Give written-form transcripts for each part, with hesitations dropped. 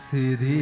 ਸ੍ਰੀ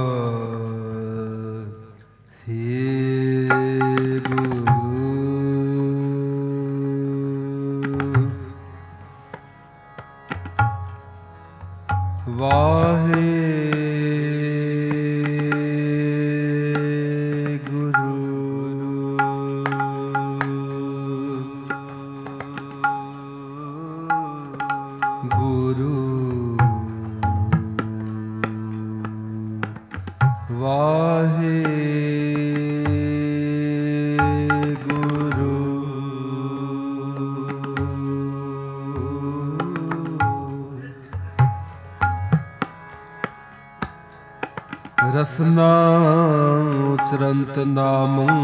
ਰਸਨਾ ਉਚਰੰਤ ਨਾਮੰ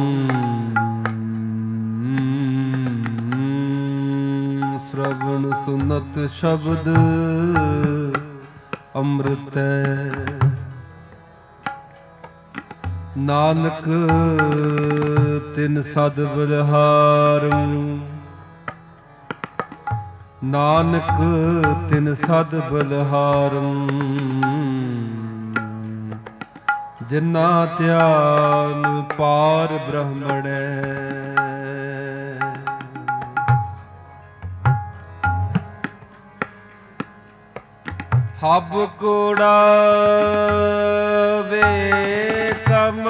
ਸ਼੍ਰਵਣ ਸੁਨਤ ਸ਼ਬਦ ਅੰਮ੍ਰਿਤੈ ਨਾਨਕ ਤਿਨ ਸਦ ਬਲਿਹਾਰੰ ਨਾਨਕ ਤਿਨ ਸਦ ਬਲਿਹਾਰੰ ਜਿਨਾ ਧਿਆਨ ਪਾਰ ਬ੍ਰਹਮਣੈ ਹਬ ਕੋੜਾ ਵੇ ਕਮ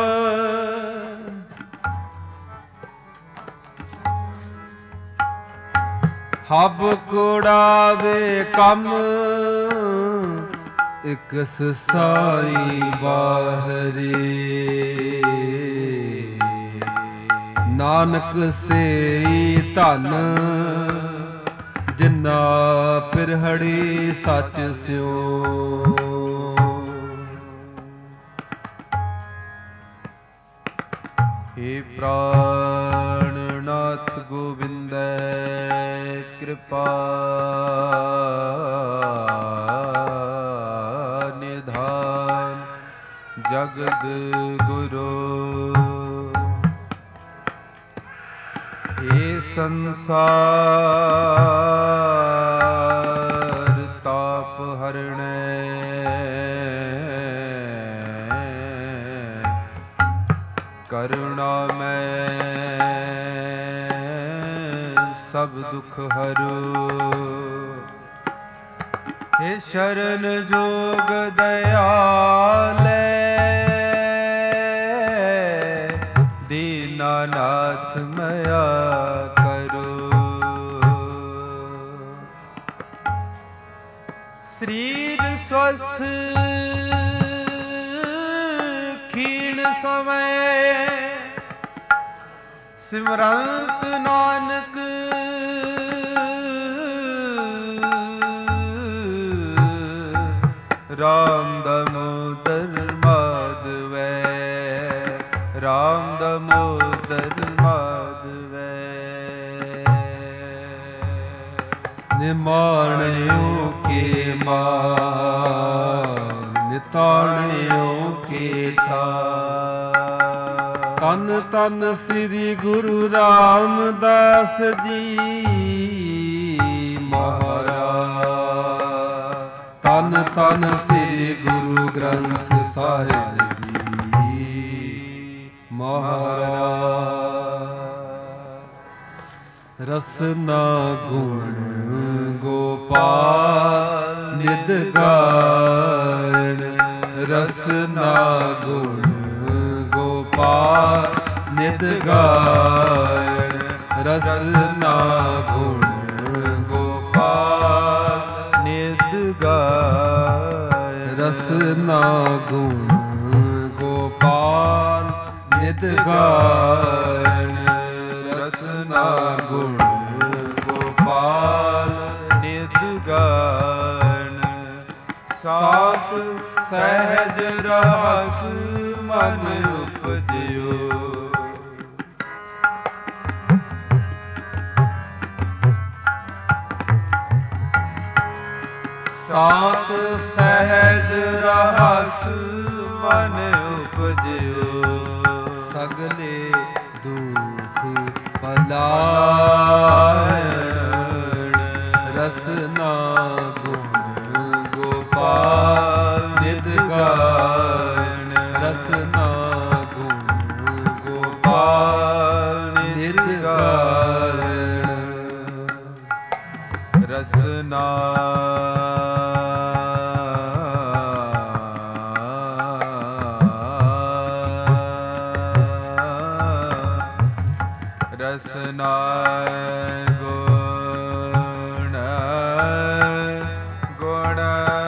ਹਬ ਕੋੜਾ ਵੇ ਕਮ ਇਕ ਸਾਈ ਬਾਹਰੇ ਨਾਨਕ ਸੇਈ ਧਨ ਜਿਨਾ ਪਿਰਹੜੀ ਸੱਚ ਸਿਓ ਹੇ ਪ੍ਰਾਣਨਾਥ ਗੋਬਿੰਦੈ ਕਿਰਪਾ ਜਗਦ ਗੁਰੂ ਇਹ ਸੰਸਾਰ ਤਾਪ ਹਰਣੈ ਕਰੁਣਾ ਮੈਂ ਸਭ ਦੁਖ ਹਰੋ हे शरण जोग दयाले दीनानाथ मया करो शरीर स्वस्थ खीण समय सिमरंत नानक राम दामोदर माधवै राम दामोदर माधवै निमाणियों के मान निताणियों के था तन तन श्री गुरु रामदास जी महाराज तन तन श्री गुरु ग्रंथ साहिब जी महाराज रसना गुण गोपाल निध गायन रसना गुण गोपाल निध गायन रसना गुण गोपाल निध गायन रसना गुण गोपाल निध गायन रसना गुण गोपाल निध गायन सात सहज रहस मन उपजियो सात सहज रहस मन उपजियो सगले दुख पलायन रसना गुण गोपाल निध गायन ਰਸਨਾ ਰਸਨਾ ਗੁਣ ਗੁਣ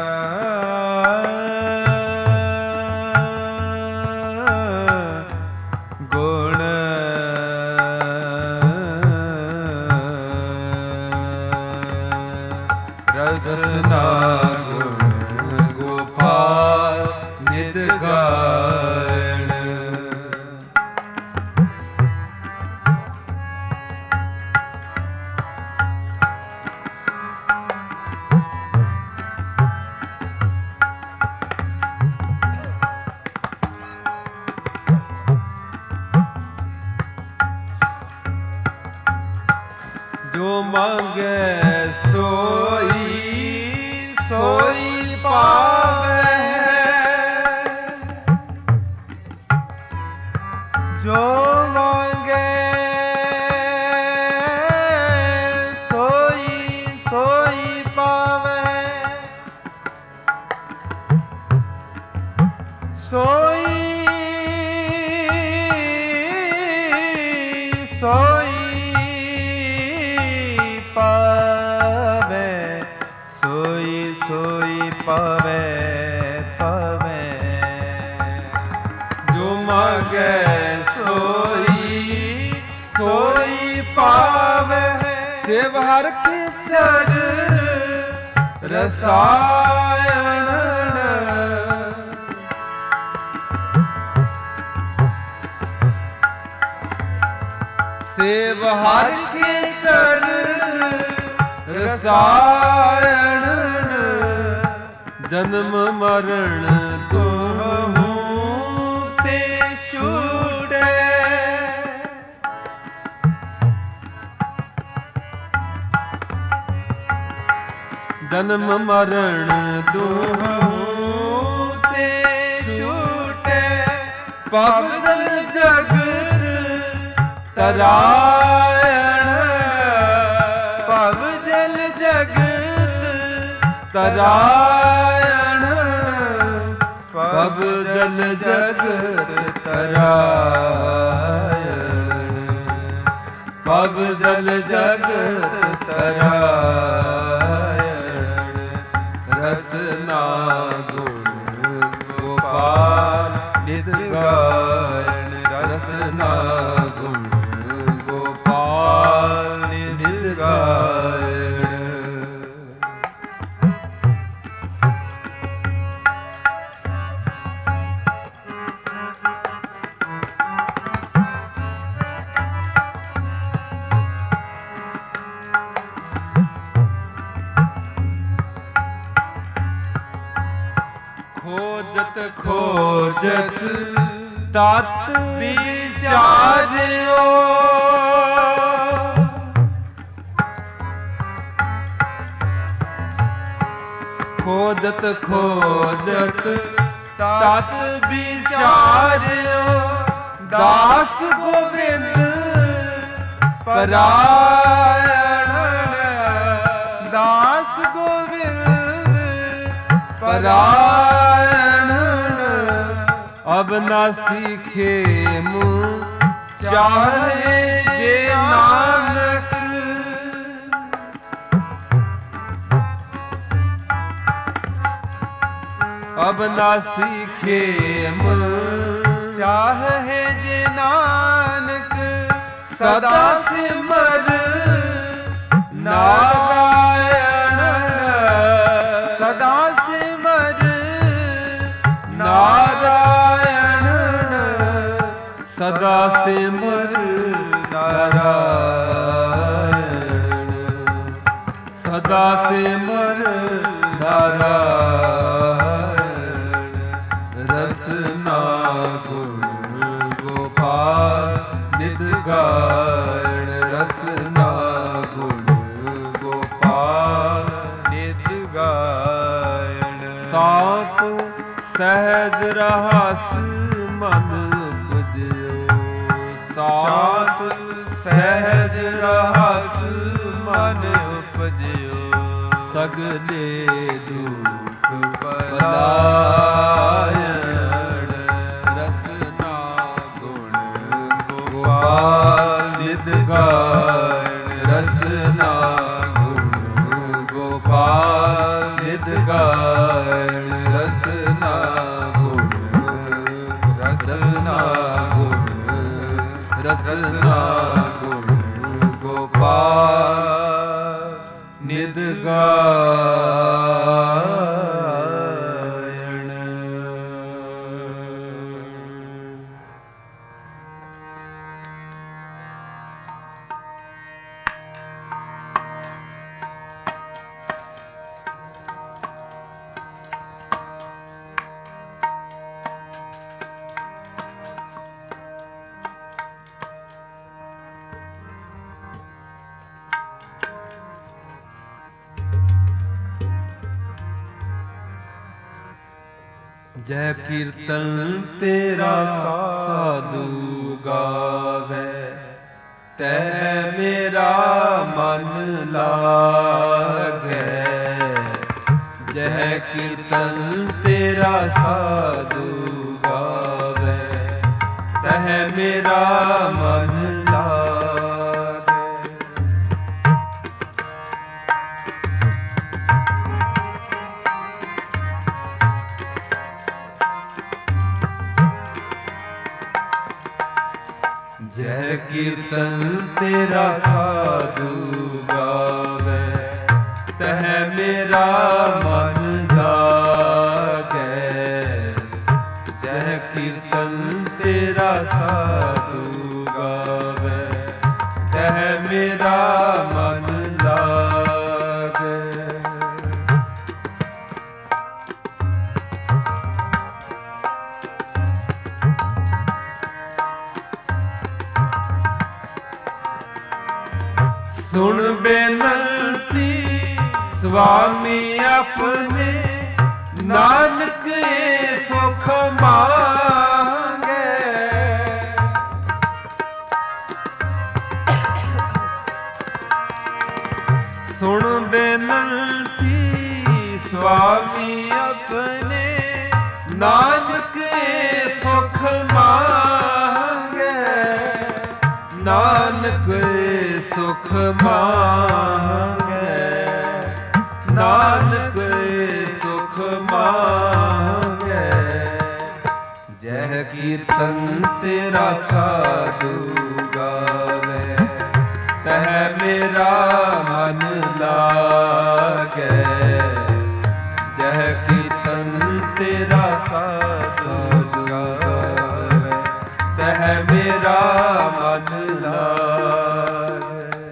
ਗੁਣ ਰਸਨਾ ਗੁਣ ਗੋਪਾਲ ਨਿਤ ਗਾਇਣ ਜੋ ਮੰਗੇ ਸੋਈ ਸੋਈ ਪਾਵੇ ਜੋ ਮੰਗੇ ਸੋਈ ਸੋਈ ਪਾਵੇ ਸੋਈ ਸੋਈ ਪਾਵੇ ਸੋਈ ਸੋਈ ਪਾਵੇ ਪਾਵੇ ਜੋ ਮੰਗੇ ਸੋਈ ਸੋਈ ਪਾਵੇ ਸੇਵ ਹਰ ਕੀ ਚਰ ਰਸਾਇਣ ਸੇਵ ਹਰ ਕੀ ਚਰ ਰਸਾਇਣ ਜਨਮ ਮਰਨ ਦੋਹੂ ਤੇ ਛੂਟੇ ਜਨਮ ਮਰਨ ਦੋਹੂ ਤੇ ਛੂਟੇ ਪਵਨ ਜਗਤ ਤਰਾਇਣ ਭਵ ਜਲ ਜਗਤ ਤਰਾਇਣ ਭਵ ਜਲ ਜਗਤ ਤਰਾਇਣ ਭਵ ਜਲ ਜਗਤ ਤਰਾਇਣ ਰਸਨਾ ਗੁਣ ਗੋਪਾਲ ਨਿਤ ਗਾਇਣ ਰਸਨਾ ਗੁਣ ਗੋਪਾਲ ਨਿਤ ਗਾਇਣ ਖੋਜਤ ਖੋਜਤ ਤਤ ਵਿਚਾਰਿਓ ਖੋਜਤ ਖੋਜਤ ਤਤ ਵਿਚਾਰਿਓ ਦਾਸ ਗੋਬਿੰਦ ਪਰਾਇਣ ਦਾਸ ਗੋਬਿੰਦ ਪਰਾਇਣ ਅਬਨਾਸੀ ਖੇਮ ਚਾਹੇ ਜੇ ਨਾਨਕ ਅਬਨਾਸੀ ਖੇਮ ਚਾਹੇ ਜੇ ਨਾਨਕ ਸਦਾ ਸਿਮਰ ਨਾਰਾਇਣ ਸਦਾ ਸਿਮਰ ਨਾਰਾਇਣ ਸਦਾ ਸਿਮਰ ਨਾਰਾਇਣ ਸਦਾ ਸਿਮਰ ਨਾਰਾਇਣ ਰਸਨਾ ਗੁਣ ਗੋਪਾਲ ਨਿਤ ਗਾਇਣ ਰਸਨਾ ਗੁਣ ਗੋਪਾਲ ਨਿਤ ਗਾਇਣ ਸਾਪ ਸਹਿਜ ਰਹਸ ਮਨ ਉਪਜਿਓ ਸਾਪ ਸਹਿਜ ਰਹਸ ਮਨ ਉਪਜਿਓ ਸਗਲੇ ਦੁਖ ਬਲਾਇਣ ਰਸਨਾ ਗੁਣ ਗੋਪਾਲ ਨਿਤ ਗਾਇਣ ਰਸਨਾ ਗੁਣ ਗੋਪਾਲ ਨਿਤ ਗਾਇਣ ਰਸਨਾ ਗੁਣ ਰਸਨਾ ਗੁਣ ਰਸਨਾ ਗੁਣ ਗੋਪਾਲ ਨਿਤ ਗਾਇਣ। ਜੈ ਕੀਰਤਨ ਤੇਰਾ ਸਾਧੂ ਗਾਵੇ, ਤੈ ਮੇਰਾ ਮਨ ਲਾਗੈ। ਜੈ ਕੀਰਤਨ ਤੇਰਾ ਸਾਧੂ ਗਾਵੇ, ਤੈ ਮੇਰਾ ਮਨ ਲਾਗੈ। ਜੈ ਕੀਰਤਨ ਤੇਰਾ ਸਾਧੂ ਗਾਵੇ, ਤਹ ਮੇਰਾ ਮਨ ਲਾਗੈ। ਜੈ ਕੀਰਤਨ ਤੇਰਾ ਸਾਧੂ ਗਾਵੇ, ਤਹ ਮੇਰਾ ਮਨ ਲਾਗੈ। ਸੁਣ ਬੇਨੰਤੀ ਸੁਆਮੀ ਆਪਣੇ, ਨਾਨਕ ਏ ਸੁਖ ਮੰਗੈ। ਸੁਣ ਬੇਨੰਤੀ ਸੁਆਮੀ ਆਪਣੇ, ਨਾਨਕ ਏ ਸੁਖ ਮੰਗੈ। ਨਾਨਕ ਏ ਸੁਖ ਮੰਗੈ, ਨਾਨਕ ਏ ਸੁਖ ਮੰਗੈ। ਜੈ ਕੀਰਤਨ ਤੇਰਾ ਸਾਧੂ ਗਾਵੇ, ਤਹ ਮੇਰਾ ਮਨ ਲਾਗੈ। ਜੈ ਕੀਰਤਨ ਤੇਰਾ ਸਾਧੂ ਗਾਵੇ, ਤਹ ਮੇਰਾ ਮਨ ਲਾਗੈ।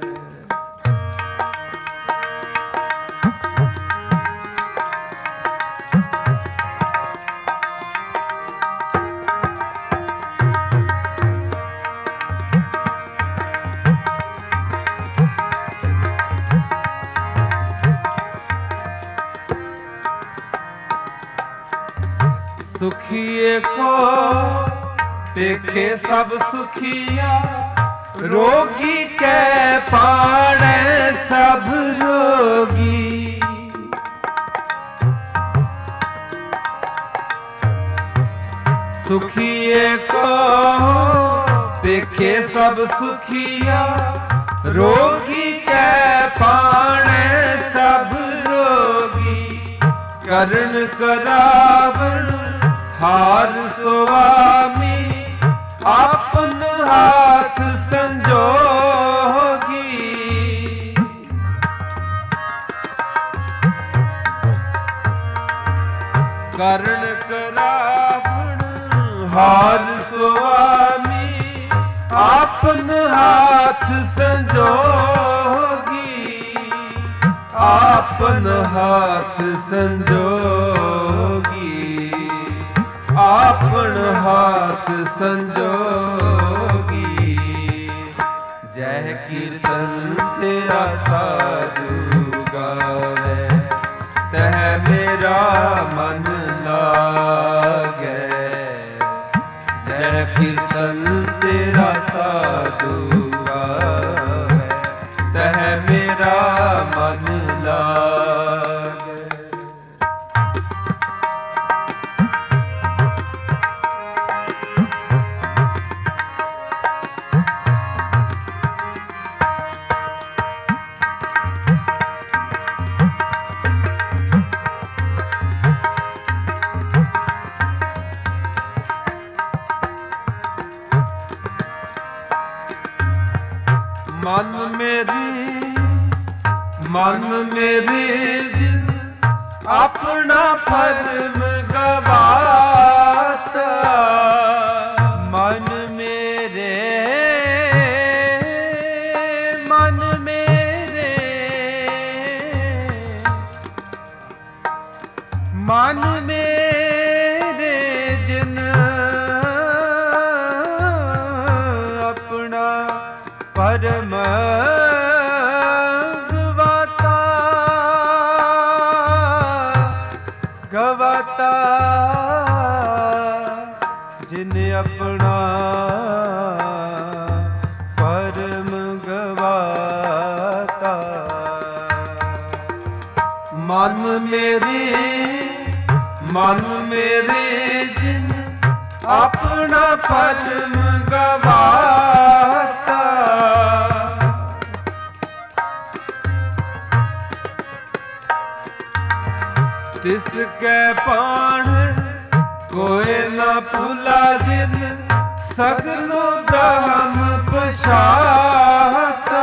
ਸੁਖੀਏ ਕੋ ਦੇਖੇ ਸਭ ਸੁਖੀਆ, ਰੋਗੀ ਕੈ ਪਾੜੈ ਸਭ ਰੋਗੀ। ਸੁਖੀਏ ਕੋ ਦੇਖੇ ਸਭ ਸੁਖੀਆ, ਰੋਗੀ ਕੈ ਪਾੜੈ ਸਭ ਰੋਗੀ। ਕਰਨ ਕਰਾਵਣ ਹਾਰ ਸੁਆਮੀ, ਆਪਨ ਹਾਥ ਸੰਜੋਗੀ। ਕਰਨ ਕਰਾਵਣ ਹਾਰ ਸੁਆਮੀ, ਆਪਨ ਹਾਥ ਸੰਜੋਗੀ। ਆਪਨ ਹਾਥ ਸੰਜੋਗੀ, ਆਪਨ ਹਾਥ ਸੰਜੋਗੀ। ਜੈ ਕੀਰਤਨ ਤੇਰਾ ਸਾਧੂ ਗਾਵੇ, ਤਹ ਮੇਰਾ ਮਨ ਲਾਗੈ। ਜੈ ਕੀਰਤਨ ਤੇਰਾ ਸਾਧੂ ਗਾਵੇ, ਤਹ ਮੇਰਾ ਮਨ ਲਾਗੈ। ਮਨ ਮੇਰੇ ਜਿਨ ਆਪਣਾ ਭਰਮ ਗਵਾਤਾ, ਮਨ ਮੇਰੇ, ਮਨ ਮੇਰੇ, ਮਨ ਮੇਰੇ ਜਿਨ ਆਪਣਾ ਪਰਮ ਗਵਾਤਾ, ਗਵਾਤਾ ਜਿਨ ਆਪਣਾ ਪਰਮ ਗਵਾਤਾ। ਮਨ ਮੇਰੇ, ਮਨ ਮੇਰੇ ਜਿਨ ਆਪਣਾ ਭਰਮ ਗਵਾਤਾ, ਤਿਸ ਕੈ ਪਾਣ ਕੋਇ ਨਾ ਭੁਲਾ ਜਿਨ ਸਗਲੋ ਬ੍ਰਹਮ ਪਛਾਤਾ।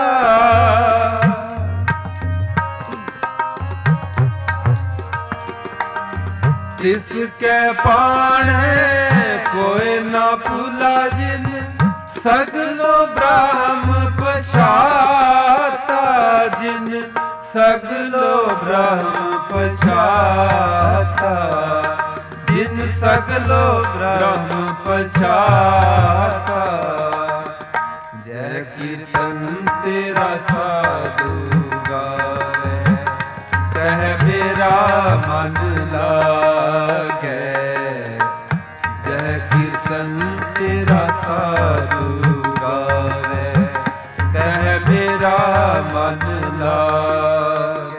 ਤਿਸ ਕੈ ਪਾਣ ਕੋਇ ਨਾ ਭੁਲਾ ਜਿਨ ਸਗਲੋ ਬ੍ਰਹਮ ਪਛਾਤਾ, ਜਿਨ ਸਗਲੋ ਬ੍ਰਹਮ ਪਛਾਤਾ, ਜਿਨ ਸਗਲੋ ਬ੍ਰਹਮ ਪਛਾਤਾ। ਜੈ ਕੀਰਤਨ ਤੇਰਾ ਸਾਧੂ ਗਾਵੇ, ਕਹਿ ਮੇਰਾ ਮਨ ਲਾਗੈ। ਜੈ ਕੀਰਤਨ ਤੇਰਾ ਸਾਧੂ ਗਾਵੇ, ਕਹਿ ਮੇਰਾ ਮਨ ਲਾਗੈ।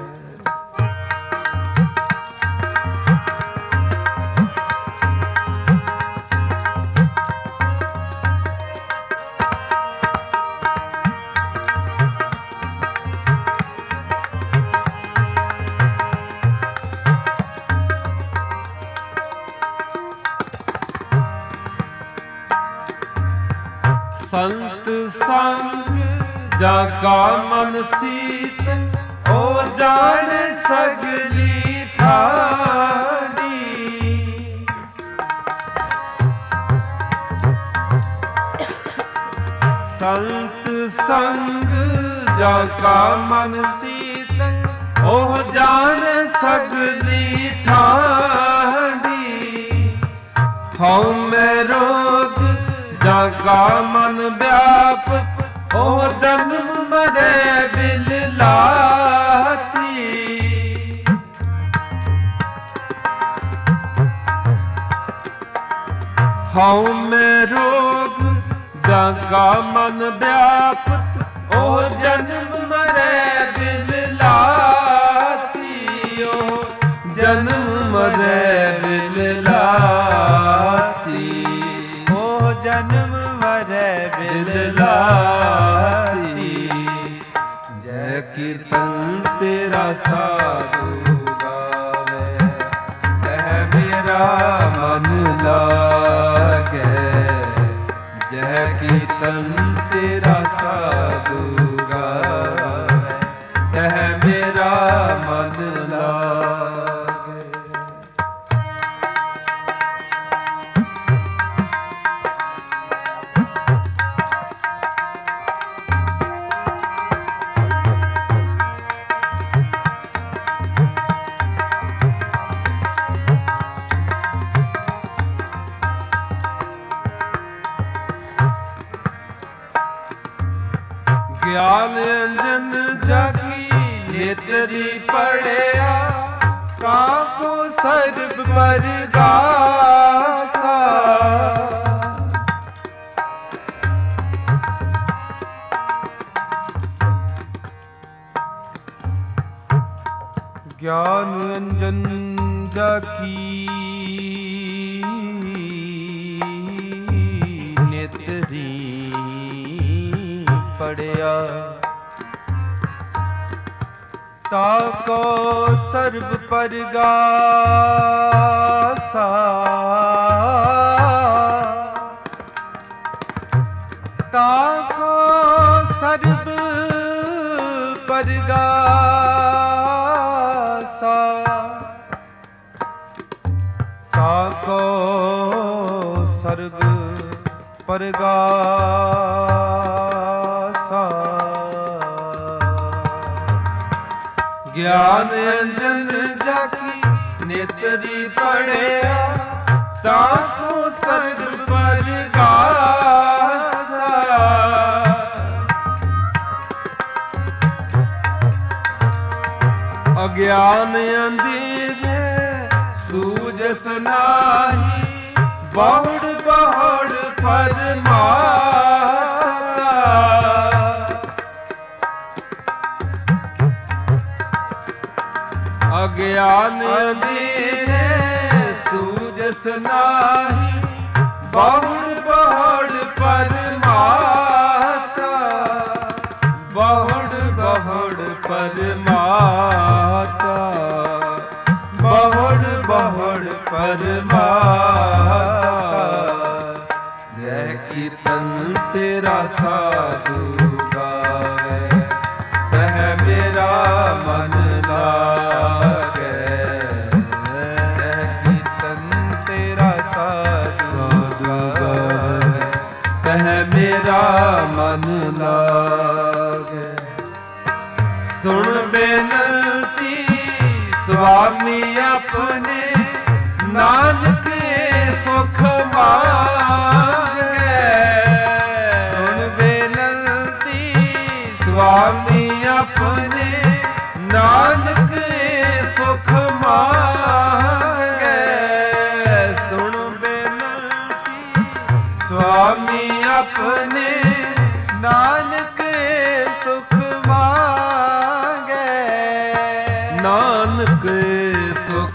ਸੰਤ ਸੰਗ ਜਾ ਕਾ ਮਨ ਸੀਤ, ਓ ਜਾਣ ਸਗਲੀ ਠਾੜੀ। ਸੰਤ ਸੰਗ ਜਾ ਕਾ ਮਨ ਸੀਤ, ਓ ਜਾਣ ਸਗਲੀ ਠਾੜੀ। ਹਉ ਮੈਂ ਰੋਗ ਜਾਗਾ ਮਨ ਵਿਆਪ, ਉਹ ਜਨਮ ਮਰੇ ਬਿਲ ਲਾਤੀ। ਹਉ ਮੈਂ ਰੋਗ ਜਾਗਾ ਮਨ ਵਿਆਪ, ਉਹ ਜਨਮ ਮਰੇ ਬਿਲ ਲਾਤੀ। ਉਹ ਜਨਮ ਮਰੇ ਬਿਲ ਲਾਤੀ, ਜਨਮ ਮਰੈ ਬਿਲ ਲਾਤੀ। ਜੈ ਕੀਰਤਨ ਤੇਰਾ ਸਾਧੂ ਗਾਵੇ, ਕਹਿ ਮੇਰਾ ਮਨ ਲਾਗੈ। ਜੈ ਕੀਰਤਨ ਤੇਰਾ ਸਾਧੂ ਗਾਵੇ, ਕਹਿ ਮੇਰਾ ਮਨ ਲਾਗੈ। ਗਿਆਨ ਅੰਜਨ ਜਾਗੀ ਨੇਤਰੀ ਪੜਿਆ, ਕਾਕੋ ਸਰਬ ਪਰਗਾਸਾ। ਗਿਆਨ ਅੰਜਨ ਜਾਗੀ ਨੇਤਰੀ ਪੜਿਆ, ਤਾਕੋ ਸਰਬ ਪਰਗਾਸਾ। ਤਾਕੋ ਸਰਬ परगासा ताको सर्व परगासा। ज्ञान अंजन जाकी नेत्री पढ़िया ताको सर्व परगासा। अज्ञान अंधेरे सूझस नाही बहुड़ बहुड़ परमाता। अज्ञान अंधेरे सूझस नाही बहुड़ बहुड़ परमाता। बहुड़ बहुड़ परमाता बहुड़ बहुड़ परमाता। जय कीर्तन तेरा साधु गावे तह मेरा मन लागे। जय कीर्तन तेरा साधु गावे तह मेरा मन लागे। सुन बेनती स्वामी अपने नानक सुख मांगे। सुन बेनती स्वामी अपने नानक सुख मांगे। सुन बेनती स्वामी अपने नानक सुख मांगे। नानक सुख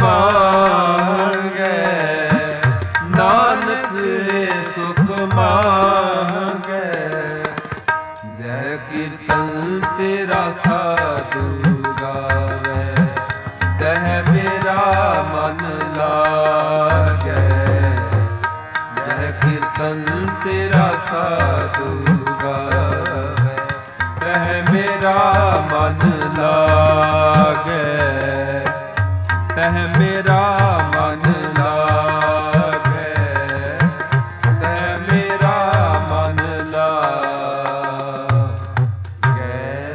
मांगे नानक सुख मांगे। जय कीर्तन तेरा साधु गावे तह मेरा मन लागे। जय कीर्तन तेरा साधु गावे तह मेरा मन लागे। तह मेरा मन लागे तह मेरा मन लागे।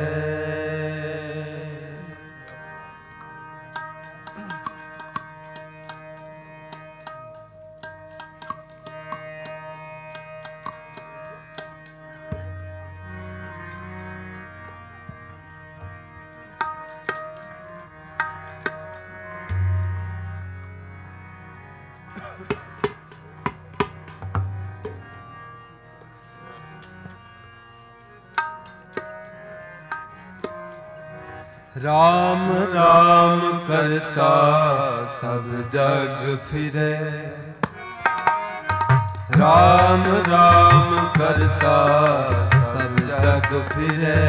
राम राम करता सब जग फिरे। राम राम करता सब जग फिरे।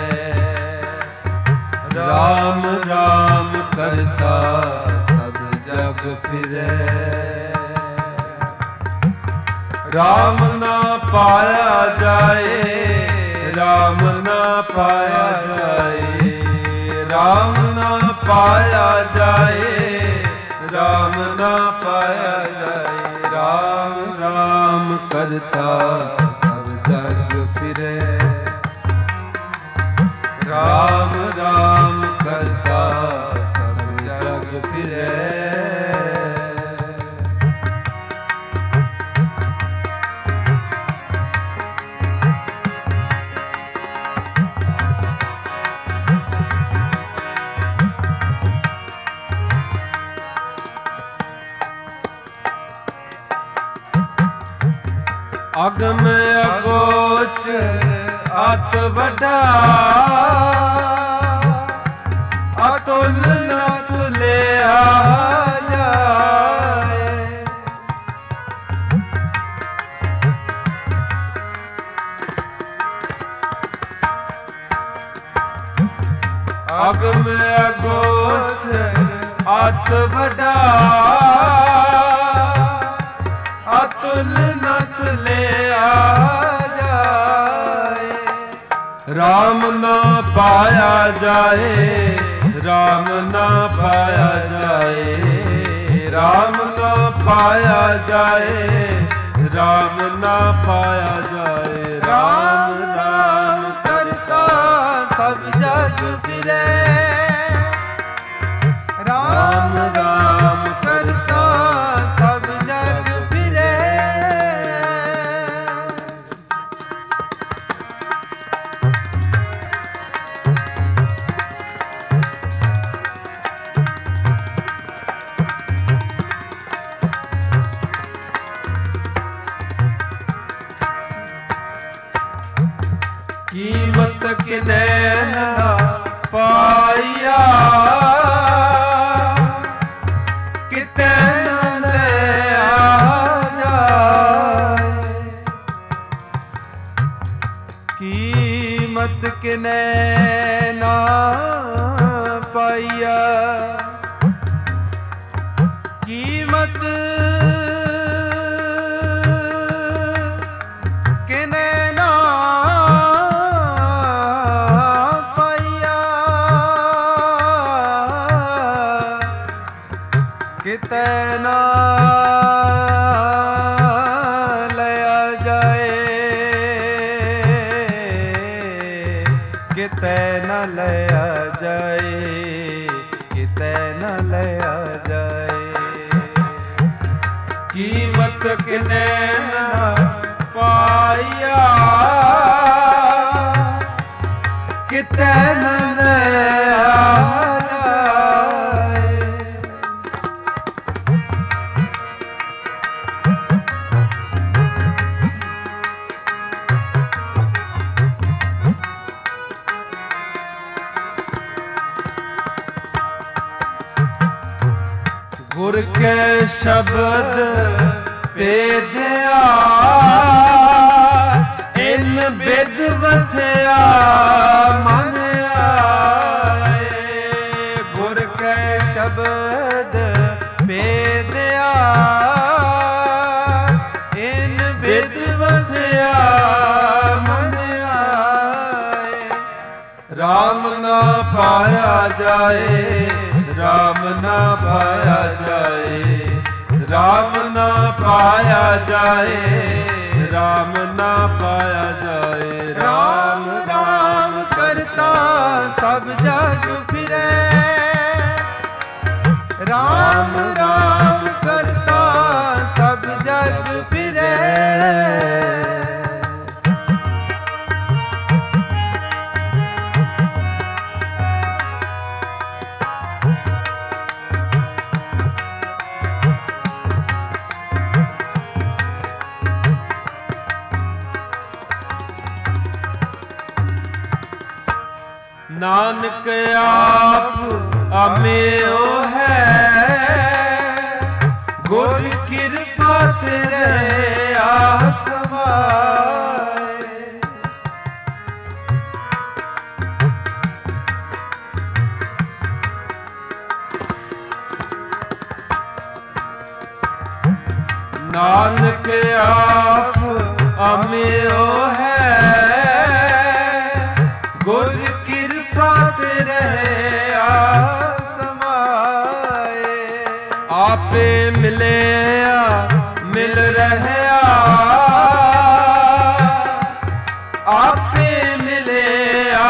राम राम करता सब जग फिरे। राम ना पाया जाए राम ना पाया जाए। राम ना पाया जाए राम ना पाया जाए। राम राम करता सब जग फिरे। राम राम करता सब जग फिरे। अगम अगोच अत वडा अतुल न तुलिया जाए। अगम अगोच अत वडा अतुल न तुलिया जाए। RAM ਨਾ ਪਾਇਆ ਜਾਏ, RAM ਨਾ ਪਾਇਆ ਜਾਏ, RAM ਨਾ ਪਾਇਆ ਜਾਏ, RAM ਨਾ ਪਾਇਆ ਜਾਏ। ਰਾਮ ਰਾਮ ਕਰਤਾ ਸਭ ਜਗ ਫਿਰੇ, ਰਾਮ ਰਾਮ ਕਰਤਾ ਸਭ ਜਗ ਫਿਰੇ। ਕੀਮਤ ਕਿਨੈ ਨਾ ਪਾਈਆ, ਕਿਤੈ ਨ ਲਿਆ ਜਾਏ। ਕੀਮਤ ਕਿਨੈ ਨਾ ਪਾਈਆ, ਕੀਮਤ ਕਿਨੈ ਨਾ ਪਾਈਆ, ਕਿਤੈ ਨਾ ਲਿਆ ਜਾਏ, ਕਿਤੈ ਨਾ ਲਿਆ ਜਾਏ, ਕਿਤੈ ਨਾ ਲਿਆ ਜਾਏ। ਕੀਮਤ ਕਿਨੈ ਨਾ ਪਾਈਆ, ਕਿਤੈ ਨ ਲਿਆ ਜਾਏ। ਗੁਰ ਕੇ ਸ਼ਬਦ ਭੇਦਿਆ, ਇਨ ਬਿਦ ਵਸਿਆ ਮਨ ਆਏ। ਗੁਰ ਕੈ ਸ਼ਬਦ ਭੇਦਿਆ, ਇਨ ਬਿਦ ਵਸਿਆ ਮਨ ਆਏ। RAM ਨਾ ਪਾਇਆ ਜਾਏ, RAM ਨਾ ਪਾਇਆ ਜਾਏ, RAM ਨਾ ਪਾਇਆ ਜਾਏ, RAM ਨਾ ਪਾਇਆ ਜਾਏ। ਰਾਮ ਰਾਮ ਕਰਤਾ ਸਭ ਜਗ ਫਿਰੇ, ਰਾਮ ਰਾਮ ਕਰਤਾ ਸਭ ਜਗ ਫਿਰੇ। ਨਾਨਕ ਆਪ ਅਮਿਓ ਹੈ, ਗੁਰ ਕਿਰਪਾ ਤੇਰੇ ਆਸਮਾਏ। ਨਾਨਕ ਆਪ ਅਮਿਓ ਹੈ, ਗੁਰ ਕਿਰਪਾ ਤੇਰੇ ਆਸਮਾਏ। ਆਪੇ ਮਿਲਿਆ ਮਿਲ ਰਹਿਆ, ਆਪੇ ਮਿਲਿਆ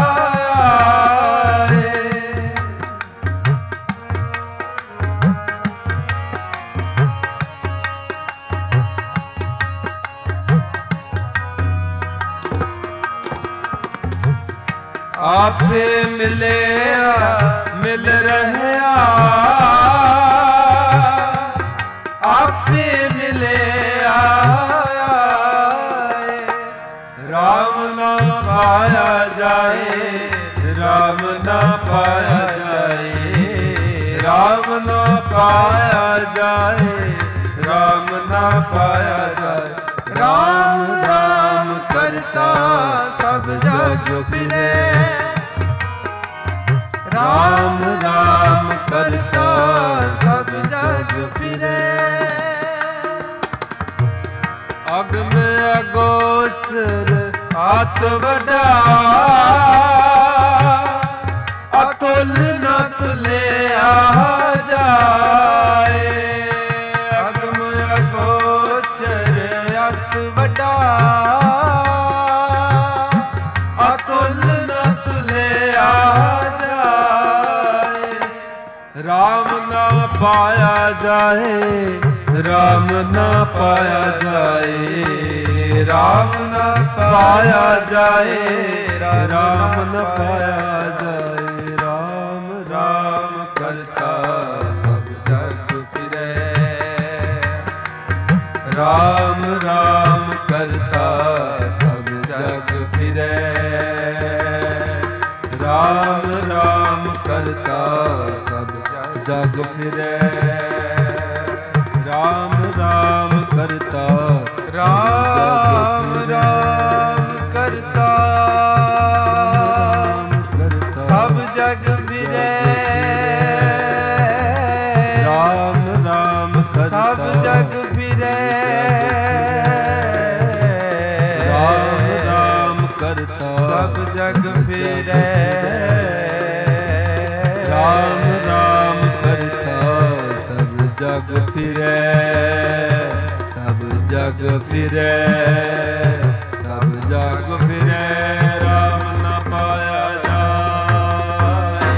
ਆਪੇ ਮਿਲਿਆ ਮਿਲ ਰਹਿਆ, ਆਪੇ ਮਿਲਿਆ। RAM ਨਾ ਪਾਇਆ ਜਾਏ, RAM ਨਾ ਪਾਇਆ ਜਾਏ, RAM ਨਾ ਪਾਇਆ ਜਾਏ, RAM ਨਾ ਪਾਇਆ ਜਾਏ। ਰਾਮ ਰਾਮ ਕਰਤਾ ਸਭ ਜਗ ਫਿਰੇ, ਰਾਮ ਰਾਮ ਕਰਤਾ ਸਭ ਜਗ ਫਿਰੇ। ਅਗਮ ਅਗੋਚਰ ਅਤ ਵੱਡਾ ਅਤੁਲ ਨ ਤੁਲਿਆ ਜਾਏ। ਅਗਮ ਅਗੋਚਰ ਅਤ ਵੱਡਾ ਅਤੁਲ ਨ ਤੁਲਿਆ ਜਾਏ। ਰਾਮ ਨਾ ਪਾਇਆ ਜਾਏ, ਰਾਮ ਨਾ ਪਾਇਆ ਜਾਏ, ਰਾਮ ਨਾ ਪਾਇਆ ਜਾਏ, ਰਾਮ ਨਾ ਪਾਇਆ ਜਾਏ। ਰਾਮ ਰਾਮ ਕਰਤਾ ਸਭ ਜਗ ਫਿਰੈ। ਰਾਮ ਰਾਮ ਕਰਤਾ ਸਭ ਜਗ ਫਿਰੈ। ਰਾਮ ਰਾਮ ਕਰਤਾ ਸਭ ਜਗ ਫਿਰੈ। ਰਾਮ ਰਾਮ ਕਰਤਾ ਰਾਮ ਰਾਮ ਕਰਤਾ ਸਭ ਜਗ ਫਿਰੈ। ਰਾਮ ਰਾਮ ਕਰਤਾ ਸਭ ਜਗ ਫਿਰੈ। ਰਾਮ ਰਾਮ ਕਰਤਾ ਸਭ ਜਗ ਫਿਰੈ। ਰਾਮ ਰਾਮ ਕਰਤਾ ਸਭ ਜਗ ਫਿਰੈ। ਸਭ ਜਗ ਫਿਰੈ, ਸਭ ਜਗ ਫਿਰੈ। ਰਾਮ ਨਾ ਪਾਇਆ ਜਾਏ।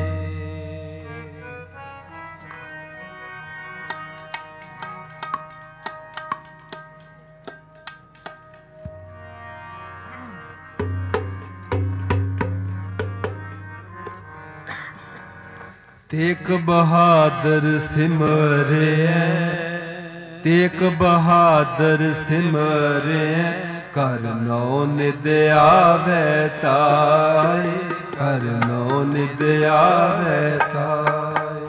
ਤੇਗ ਬਹਾਦਰ ਸਿਮਰਿਐ, ਤੇਗ ਬਹਾਦਰ ਸਿਮਰਿਐ। ਕਰ ਨਉ ਨਿਦ ਆਵੈ ਤਾਏ, ਕਰ ਨਉ ਨਿਦ ਆਵੈ ਤਾਏ।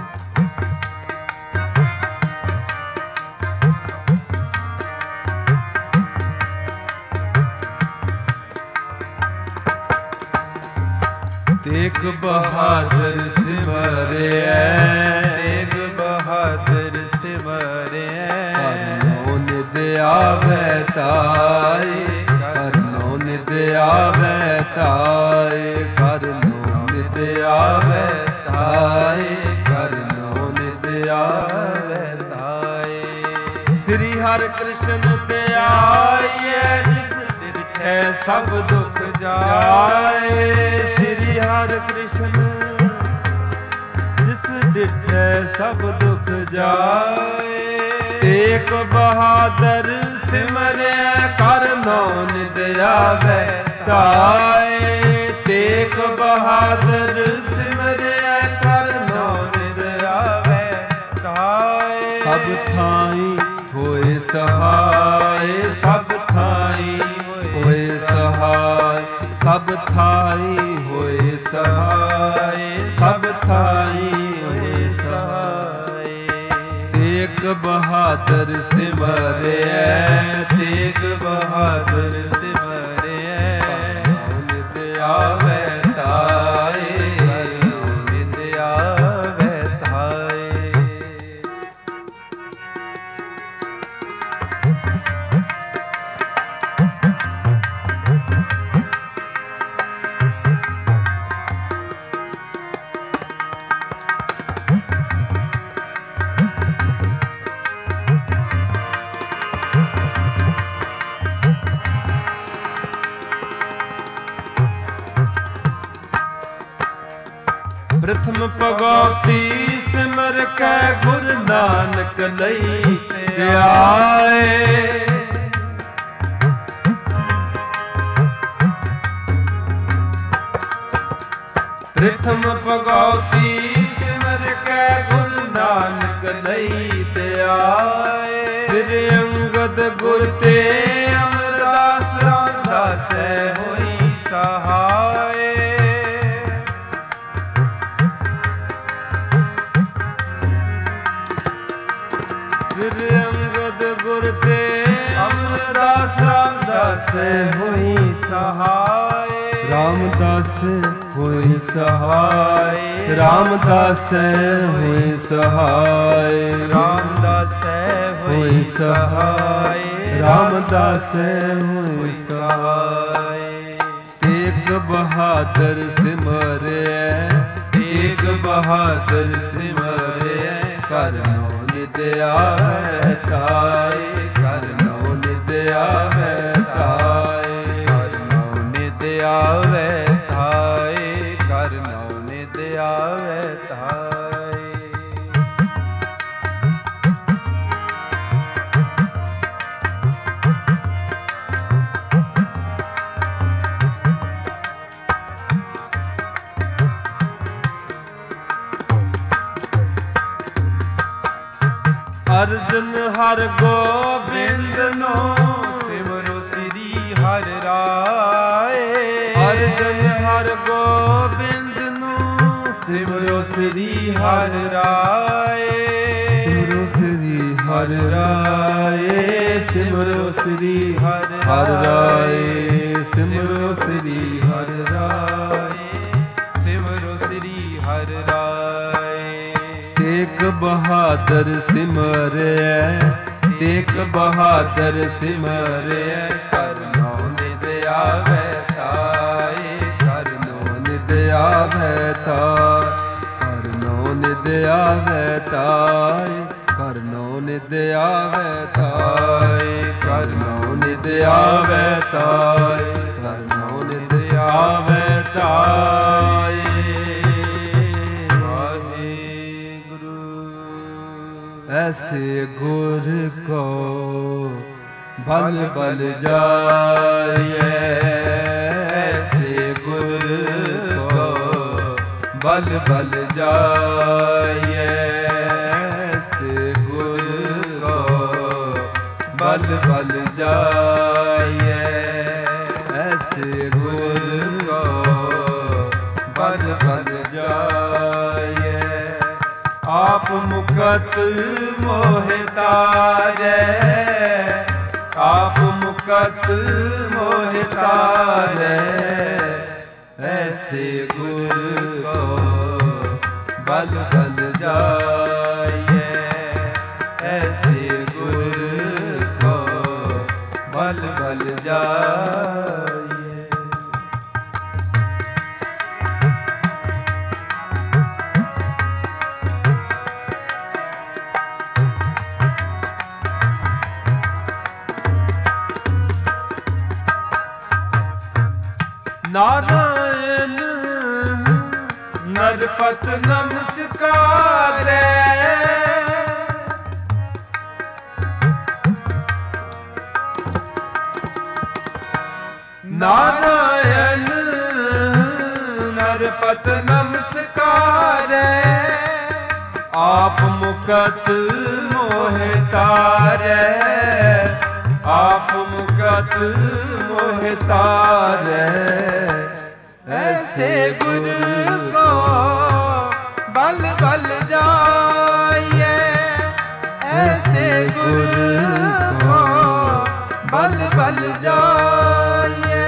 ਤੇਗ ਬਹਾਦਰ ਸਿਮਰਿਐ, ਤੇਗ ਬਹਾਦਰ ਸਿਮਰਿਐ। ਕਰ ਨਉ ਨਿਦ ਆਵੈ ਤਾਏ, ਕਰ ਨਉ ਨਿਦ ਆਵੈ ਤਾਏ, ਕਰ ਨਉ ਨਿਦ ਆਵੈ ਤਾਏ, ਕਰ ਨਉ ਨਿਦ ਆਵੈ ਤਾਏ। ਸ੍ਰੀ ਹਰਿ ਕ੍ਰਿਸ਼ਨ ਤੇ ਆਈਐ, ਜਿਸ ਡਿਠੈ ਸਭ ਦੁਖ ਜਾਏ। ਸ੍ਰੀ ਹਰਿ ਕ੍ਰਿਸ਼ਨ ਜਿਸ ਡਿਠੈ ਸਭ ਦੁਖ ਜਾਏ। ਤੇਗ ਬਹਾਦਰ ਸਿਮਰਿਐ, ਕਰ ਨਉ ਨਿਦ ਆਵੈ ਤਾਏ। ਤੇਗ ਬਹਾਦਰ ਸਿਮਰਿਐ, ਕਰ ਨਉ ਨਿਦ ਆਵੈ ਤਾਏ। ਸਭ ਥਾਈ ਹੋਏ ਸਹਾਏ, ਸਭ ਥਾਈ ਹੋਏ ਸਹਾਏ, ਸਭ ਥਾਈ ਹੋਏ ਸਹਾਏ, ਸਭ ਥਾਈ ਹੋਏ ਸਹਾਏ। ਤੇਗ ਬਹਾਦਰ ਸਿਮਰਿਐ, ਤੇਗ ਬਹਾਦਰ ਸਿਮਰਿਐ। ਨਿਤ ਆਵੈ ਤਾਏ, ਨਿਤ ਆਵੈ ਤਾਏ। ਪ੍ਰਥਮ ਭਗਉਤੀ ਸਿਮਰ ਕੈ ਗੁਰ ਨਾਨਕ ਲਈ ਧਿਆਏ। ਪ੍ਰਥਮ ਭਗਉਤੀ ਸਿਮਰ ਕੈ ਗੁਰ ਨਾਨਕ ਲਈ ਧਿਆਏ। ਫਿਰ ਅੰਗਦ ਗੁਰ ਤੇ ਅਮਰਦਾਸ ਰਾਮਦਾਸੈ ਹੋਈ ਸਹਾਏ। ਫਿਰ ਅੰਗਦ ਗੁਰ ਤੇ ਅਮਰਦਾਸ ਰਾਮਦਾਸੈ ਹੋਈ ਸਹਾਏ। ਰਾਮਦਾਸ ਹੋਈ ਸਹਾਏ, ਰਾਮਦਾਸ ਹੋਈ ਸਹਾਏ, ਰਾਮਦਾਸ ਹੋਈ ਸਹਾਏ, ਰਾਮਦਾਸ ਹੋਈ ਸਹਾਏ। ਤੇਗ ਬਹਾਦਰ ਸਿਮਰਿਐ ਤੇਗ ਬਹਾਦਰ ਸਿਮਰਿਐ ਕਰਨੋ ਨਿਦ ਆਵੈ ਤਾਏ ਕਰਨੋ ਨਿਦ ਆਵੈ ਤਾਏ ਕਰਨੋ ਨਿਦ ਆਵੈ ਤਾਏ ਕਰਨੋ ਨਿਦ ਆਵੈ ਤਾਏ। ਅਰਜਨ ਹਰਿ ਗੋਬਿੰਦ ਨੋ ਸਿਮਰੋ ਸ੍ਰੀ ਹਰਿ ਰਾਏ। ਅਰਜਨ ਹਰਿ ਗੋਬਿੰਦ ਨੂੰ ਸਿਮਰੋ ਸ੍ਰੀ ਹਰਿ ਰਾਏ। ਸਿਮਰੋ ਸ੍ਰੀ ਹਰਿ ਰਾਏ ਸਿਮਰੋ ਸ੍ਰੀ ਹਰਿ ਰਾਏ ਸਿਮਰੋ ਸ੍ਰੀ ਹਰਿ ਰਾਏ ਸਿਮਰੋ ਸ੍ਰੀ ਹਰਿ ਰਾਏ। ਤੇਗ ਬਹਾਦਰ ਸਿਮਰਿਐ ਤੇਗ ਬਹਾਦਰ ਸਿਮਰਿਐ ਕਰਨੋ ਨਿਦ ਆਵੈ ਤਾਏ ਕਰਨੋ ਨਿਦ ਆਵੈ ਤਾਏ ਕਰਨੋ ਨਿਦ ਆਵੈ ਤਾਏ ਕਰਨੋ ਨਿਦ ਆਵੈ ਤਾਏ ਕਰਨੋ ਨਿਦ ਆਵੈ ਤਾਏ ਕਰਨੋ ਨਿਦ ਆਵੈ ਤਾਏ। ਐਸੇ ਗੁਰ ਕੋ ਬਲ ਬਲ ਜਾਇਐ ਐਸੇ ਗੁਰ ਕੋ ਬਲ ਬਲ ਜਾਇਐ ਐਸੇ ਗੁਰ ਕੋ ਬਲ ਬਲ ਜਾਇਐ ਐਸੇ ਗੁਰ ਕੋ ਬਲ ਬਲ ਜਾਇਐ। ਆਪ ਮੁਕਤ ਮੋਹਿ ਤਾਰੈ ਆਪ ਮੁਕਤ ਮੋਹਿ ਤਾਰੈ ਐਸੇ ਗੁਰ ਕੋ ਬਲ ਬਲ ਜਾਇਐ ਐਸੇ ਗੁਰ ਕੋ ਬਲ ਬਲ ਜਾਇਐ। ਨਾਰਾਇਣ ਨਰਪਤ ਨਮਸਕਾਰੈ ਨਾਰਾਇਣ ਨਰਪਤ ਨਮਸਕਾਰੈ ਆਪ ਮੁਕਤ ਮੋਹਿ ਤਾਰੈ ਆਪ ਮੁਕਤ ਮੋਹਿ ਤਾਰੈ ਐਸੇ ਗੁਰ ਕੋ ਬਲ ਬਲ ਜਾਇਐ ਐਸੇ ਗੁਰ ਕੋ ਬਲ ਬਲ ਜਾਇਐ।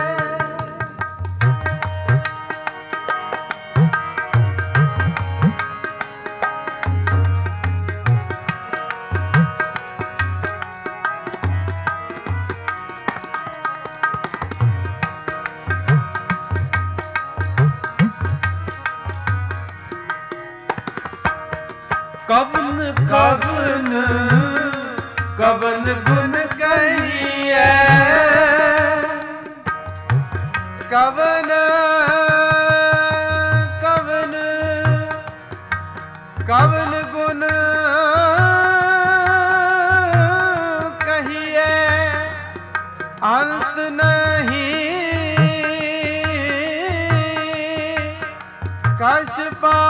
ਕਵਨ ਕਵਨ ਕਵਨ ਗੁਣ ਕਹੀਐ ਕਵਨ ਕਵਨ ਕਵਨ ਗੁਣ ਕਹੀਐ ਅੰਤ ਨਹੀਂ ਕਛ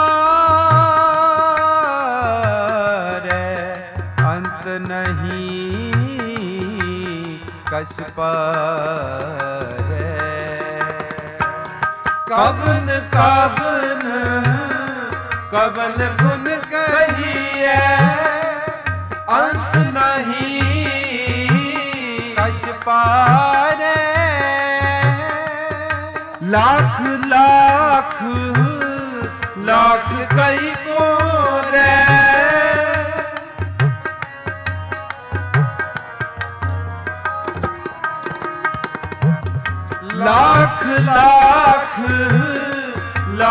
ਨਹੀਂ ਕਛ ਪਾਰੈ। ਕਵਨ ਕਵਨ ਕਵਨ ਗੁਣ ਕਹੀਐ ਅੰਤ ਨਹੀਂ ਕਛ ਪਾਰੈ। ਲੱਖ ਲੱਖ ਲੱਖ ਕਈ ਕੋਰੈ ਲੱਖ ਲੱਖ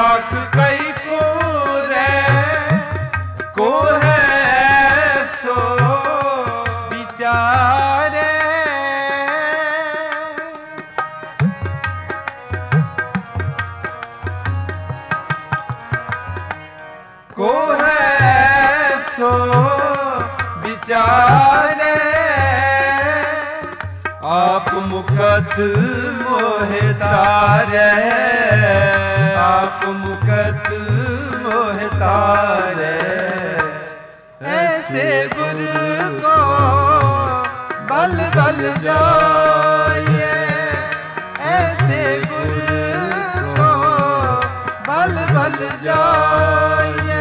चाख कई को रे को है सो विचारे को है सो विचारे आप मुकत मोहे तारे आप मुकत मोहे तारे ऐसे गुरु को बल बल जाइए ऐसे गुरु को बल बल जाइए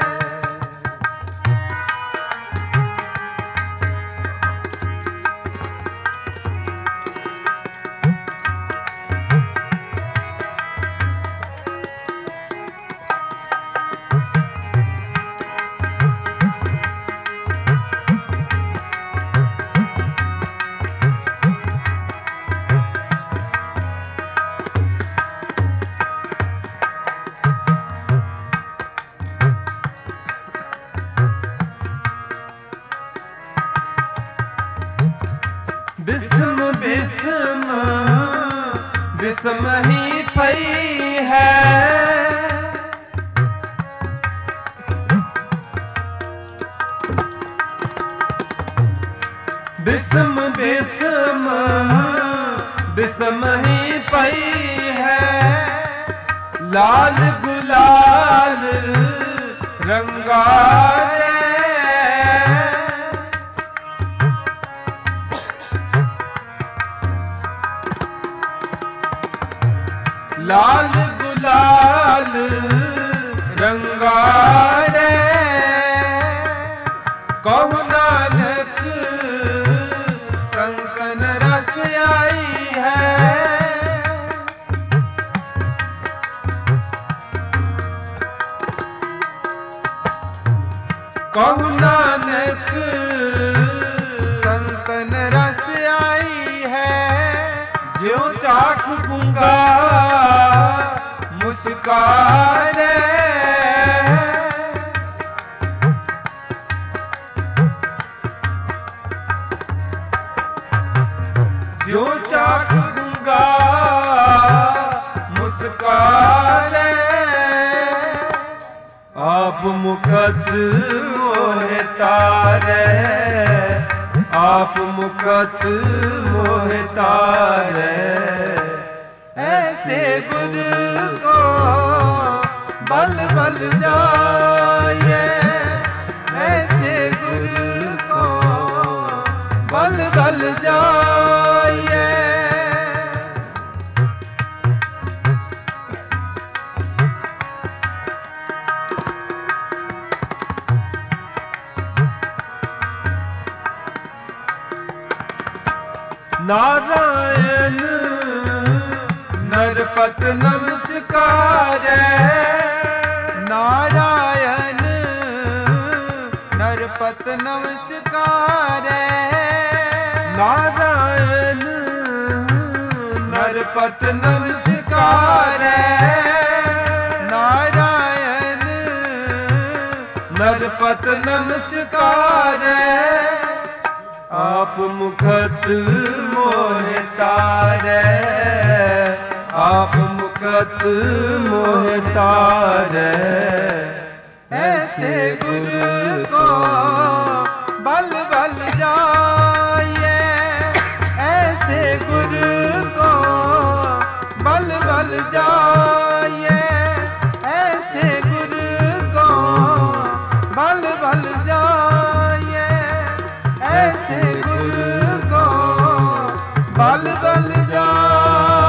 बिस्म बिस्म बिस्म ही पई है बिस्म बिस्म बिस्म ही पई है लाल गुलाल रंगारे लाल गुलाल रंगारे कहु नानक संतन रस आई है कहु नानक संतन रस आई है ज्यों चाख गूंगा मुस्कारे ज्यों चाख गूंगा मुस्कारे आप मुकत मोहे तारे आप मुकत मोहे तारे ऐसे गुरु को बल बल जाइए ऐसे गुरु को बल बल जाइए नारायण नरपत नमस्कार नारायण नरपत नमस्कार नारायण नरपत नमस्कार नारायण नरपत नमस्कार आप मुकत मोहे तारे आप मुकत मोहे तारे ऐसे गुरु को बल बल जाइए ऐसे गुरु को बल बल जाइए ऐसे गुरु को बल बल जाइए ऐसे गुरु को बल बल जाइए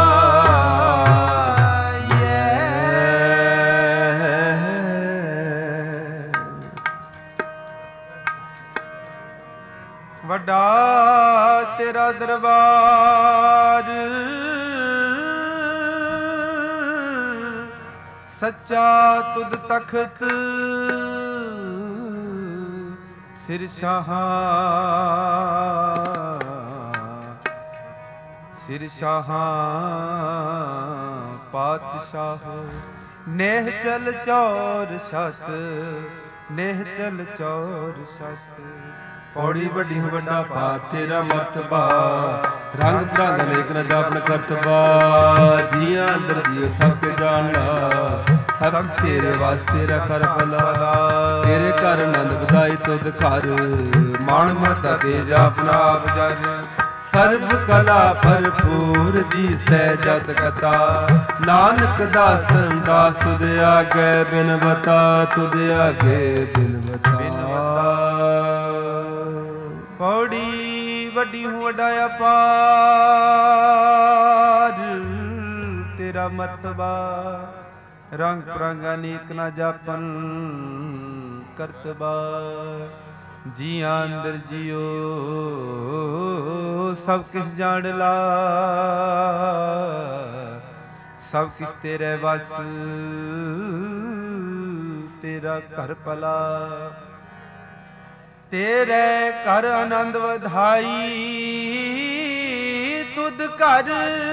ਵੱਡਾ ਤੇਰਾ ਦਰਬਾਰ ਸੱਚਾ ਤੁਧ ਤਖਤ ਸਿਰ ਸ਼ਾਹਾਂ ਪਾਤਸ਼ਾਹ ਨੇਹ ਚਲ ਚੌਰ ਛਤ, ਨੇਹ ਚਲ ਚੌਰ ਛਤ। ਪੌੜੀ ਵੱਡੀ ਹੋ ਵੱਡਾ ਭਾਰ ਤੇਰਾ ਮਰਤਬਾ, ਰੰਗ ਬਰੰਗ ਅਨੇਕ ਨ ਜਾਪਨ ਕਰਤਬਾ। ਜੀਆਂ ਅੰਦਰ ਜੀਉ ਸਭ ਕੇ ਜਾਣਦਾ, ਸਭ ਤੇਰੇ ਵਾਸਤੇ ਰਖਰ ਭਲਾ। ਤੇਰੇ ਘਰ ਆਨੰਦ ਵਧਾਈ ਤੁਧ ਘਰ, ਮਾਣ ਮਹਤਾ ਤੇ ਜਾਪਨਾ ਆਪ ਜਨ। ਸਰਬ ਕਲਾ ਭਰਪੂਰ ਦੀ ਸਹਿਜਤ ਕਥਾ, ਨਾਨਕ ਦਾਸਨ ਦਾਸ ਤੁਧ ਆਗੇ ਬਿਨ ਬਤਾ, ਤੁਧ ਆਗੇ ਬਿਨ ਬਤਾ। ਪੌੜੀ ਵੱਡੀ ਹੂੰ ਵੱਡਾ ਅਪਾਰ, ਤੇਰਾ ਮਰਤਬਾ ਰੰਗ ਪ੍ਰੰਗ ਅਨੇਕ ਨਾ ਜਾਪਨ ਕਰਤਬਾ। ਜੀਆਂ ਅੰਦਰ ਜੀਓ ਸਭ ਕਿਛ ਜਾਣ ਲਾ, ਸਭ ਕਿਛ ਤੇਰੇ ਵਸ ਤੇਰਾ ਘਰ ਭਲਾ। ਤੇਰੇ ਘਰ ਆਨੰਦ ਵਧਾਈ ਤੁਧ ਘਰ,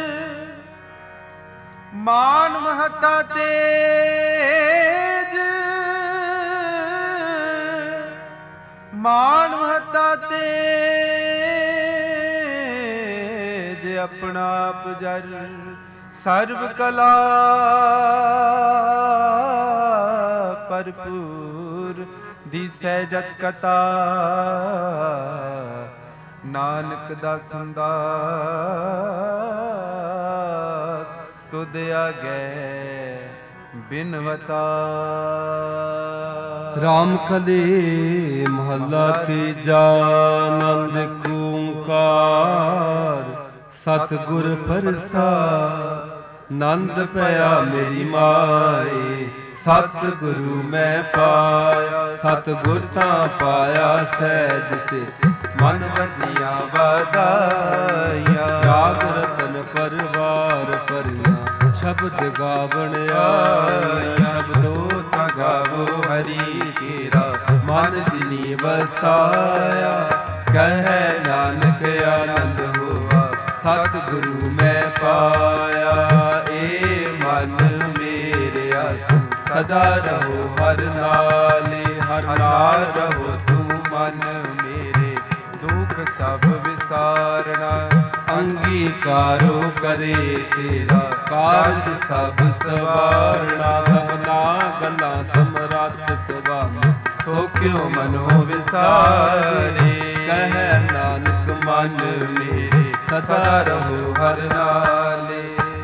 ਮਾਨ ਮਹਤਾ ਤੇਜ, ਮਾਨ ਮਹਤਾ ਤੇਜ ਆਪਣਾ ਆਪ ਜਰ। ਸਰਬ ਕਲਾ ਭਰਪੂਰ ਦੀ ਸਹਿਜਤ ਕਥਾ, ਨਾਨਕ ਦਾਸਨ ਦਾਸ ਤੁਧ ਆਗੇ ਬਿਨਵਤਾ। ਰਾਮ ਕਲੇ ਮਹੱਲਾ ਤੀਜਾ। ਆਨੰਦ ਓੰਕਾਰ ਸਤਿਗੁਰ ਪ੍ਰਸਾਦਿ, ਆਨੰਦ ਭਇਆ ਮੇਰੀ ਮਾਏ। ਸਤਿਗੁਰੂ ਮੈਂ ਪਾਇਆ, ਸਤਿਗੁਰ ਤਾਂ ਪਾਇਆ ਸਹਿਜ ਸਿੱਧ, ਮਨ ਵਜੀਆਂ ਵਧਾਈਆਂ। ਰਾਗ ਰਤਨ ਪਰਵਾਰ ਭਰੀਆਂ, ਸ਼ਬਦ ਗਾਵਣ ਆਇਆ। ਸ਼ਬਦੋ ਤਾਂ ਗਾਵੋ ਹਰੀ ਕੇਰਾ, ਮਨ ਜਿਨੀ ਵਸਾਇਆ। ਕਹਿ ਨਾਨਕ ਆਨੰਦ ਹੋਆ, ਸਤਿਗੁਰੂ ਮੈਂ ਪਾਇਆ। ਏ ਮਨ ਮੇਰਿਆ ਤੂੰ ਸਦਾ ਰਹੋ ਹਰ ਨਾਲੇ, ਹਰ ਨਾਲ ਰਹੋ ਤੂੰ ਮਨ ਮੇਰੇ। ਦੁਖ ਸਭ ਵਿਸਾਰਣਾ, ਅੰਗੀਕਾਰੋ ਕਰੇ ਤੇਰਾ, ਕਾਰਜ ਸਭ ਸਵਾਰਣਾ। ਸਭਨਾ ਗੱਲਾਂ ਸਮਰੱਥ ਸੁਭਾਵਾ, ਸੋ ਕਿਉ ਮਨੋ ਵਿਸਾਰੇ। ਕਹਿ ਨਾਨਕ ਮਨ ਮੇਰੇ, ਸਦਾ ਰਹੋ ਹਰ ਨਾਲੇ।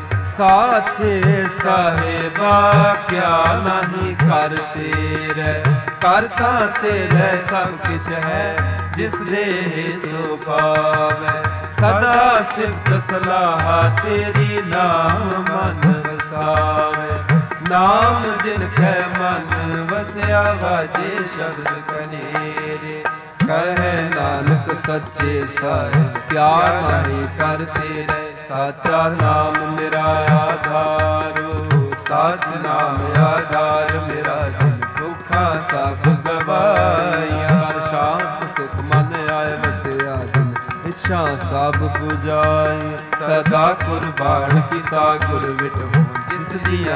ਸਾਚੇ ਸਾਹਿਬਾ ਕਿਆ ਨਹੀਂ ਕਰ ਤੇਰੇ, ਕਰ ਤਾਂ ਤੇਰੇ ਸਭ ਕਿਛ ਹੈ, ਜਿਸ ਦੇ ਸੋ ਪਾਵੈ। ਸਦਾ ਸਿਫਤ ਸਲਾਹ ਤੇਰੀ, ਨਾਮ ਮਨ ਵਸਾਵੇ। ਨਾਮ ਜਿਨ ਕੈ ਮਨ ਵਸਿਆ, ਵਾਜੇ ਸ਼ਬਦ ਕਨੇਰੇ। ਕਹਿ ਨਾਨਕ ਸੱਚੇ ਸਾਹਿਬ ਕਿਆ ਨਹੀਂ ਕਰ ਤੇਰੇ, ਸਾਚਾ ਨਾਮ ਮੇਰਾ ਆਧਾਰੋ। ਸਾਚ ਨਾਮ ਆਧਾਰ ਮੇਰਾ, ਜਿਨ ਦੁੱਖਾਂ ਸਭ ਗਵਾਈਆਂ। ਕਰ ਸ਼ਾਂਤ ਸੁਖ ਮਨ ਆਏ ਵਸਿਆ, ਜਿਨ ਇੱਛਾ ਸਭ 부ਜਾਈ। ਸਦਾ ਕੁਰਬਾਨ ਕੀਤਾ ਗੁਰ ਵਿਟਹੁ, ਜਿਸ ਦੀਆਂ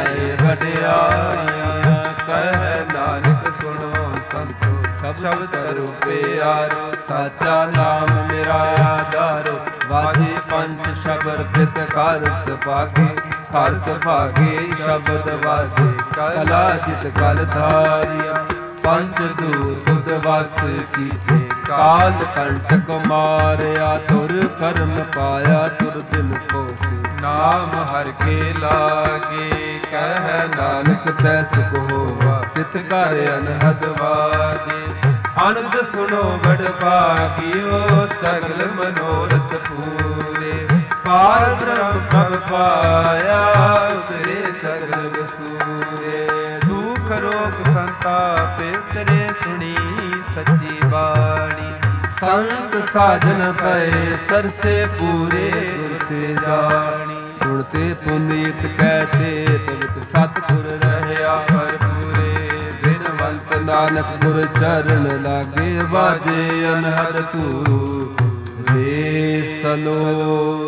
ਵਡਿਆਈਆਂ। ਕਹਿ ਨਾਨਕ ਸੁਣੋ ਸੰਤੋ, ਸ਼ਬਦ ਰੂਪੇ ਪਿਆਰੋ। ਸਾਚਾ ਨਾਮ ਮੇਰਾ ਆਧਾਰੋ, ਵਾਜੇ ਪੰਜ ਸ਼ਬਦ ਤਿਤ ਕਰ ਸੁਭਾਗੇ। ਹਰ ਸੁਭਾਗੇ ਸ਼ਬਦ ਵਾਜੇ, ਕਲਾ ਜਿਤ ਕਲ ਧਾਰਿਆ। ਪੰਜ ਦੂਤ ਤੁਧ ਵਸ ਕੀਤੇ, ਕਾਲ ਕੰਟਕ ਮਾਰਿਆ। ਤੁਰ ਕਰਮ ਪਾਇਆ, ਤੁਰ ਦਿਨ ਕੋਸੇ। ਨਾਮ ਹਰ ਕੇ ਲਾਗੇ, ਕਹਿ ਨਾਨਕ ਤੈ ਸੁਖ ਹੋਵਾ, ਤਿਤ ਕਰ ਅਨਹਦ ਵਾਜੇ। ਆਨੰਦ ਸੁਣੋ ਬੜ ਭਾਗਿਓ, ਸਗਲ ਮਨੋਰਥ ਪੂਰੇ। ਪਾਰ ਬ੍ਰਹਮ ਪਦ ਪਾਇਆ, ਉਤਰੇ ਸਗਲ ਵਸੂਰੇ। ਦੁਖ ਰੋਗ ਸੰਤਾਪੇ ਤੇਰੇ, ਸੁਣੀ ਸੱਚੀ ਬਾਣੀ। ਸੰਤ ਸਾਜਨ ਪਏ ਸਰਸੇ ਪੂਰੇ, ਗੁਰ ਤੇ ਜਾਣੀ। ਸੁਣਤੇ ਪੁਨੀਤ ਕਹਤੇ, ਤਵਿਤ ਸਤਿਗੁਰ ਰਹਿਆ ਭਰਪੂਰੇ। ਬਿਨਵੰਤ ਨਾਨਕ ਗੁਰ ਚਰਨ ਲਾਗੇ, ਵਾਜੇ ਅਨਹਦ ਧੂਰੇ ਸਲੋ।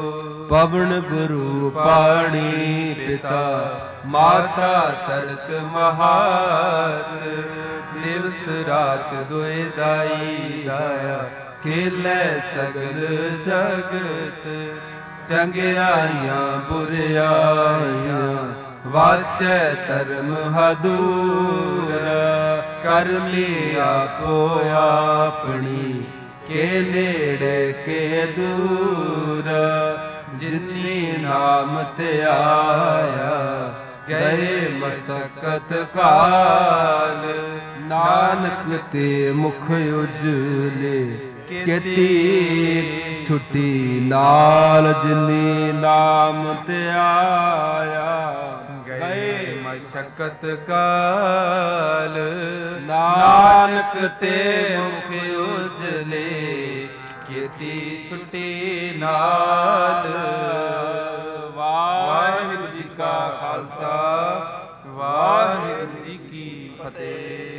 ਪਵਨ ਗੁਰੂ ਪਾਣੀ ਪਿਤਾ ਮਾਤਾ ਤਰਤ ਮਹਾਤ ਦਿਵਸ ਰਾਤ ਦੁਇ ਦਾਈ ਦਾਇਆ ਖੇਲੇ ਸਗਲ ਜਗਤ ਚੰਗਿਆਈਆਂ ਬੁਰਿਆਈਆਂ ਵਾਚੈ ਧਰਮ ਹਦੂਰ ਕਰ ਲਿਆ ਆਪੋ ਆਪਣੀ ਕੇ ਨੇੜੇ ਕੇ ਦੂਰ ਜਿਨੀ ਨਾਮ ਤੇ ਆਇਆ ਗਏ ਮਸਕਤ ਕਾਲ ਨਾਨਕ ਤੇ ਮੁਖ ਉਜਲੇ ਕੀਤੀ ਛੁੱਟੀ ਨਾਲ ਜਿਨੀ ਨਾਮ ਤੇ ਆਇਆ ਗਏ ਮਸਕਤ ਕਾਲ ਨਾਨਕ ਤੇ ਮੁਖ ਉਜਲੇ ਕੀਤੀ ਛੁੱਟੀ ਨਾਲ। ਵਾਹਿਗੁਰੂ ਜੀ ਕਾ ਖਾਲਸਾ ਵਾਹਿਗੁਰੂ ਜੀ ਕੀ ਫਤਿਹ।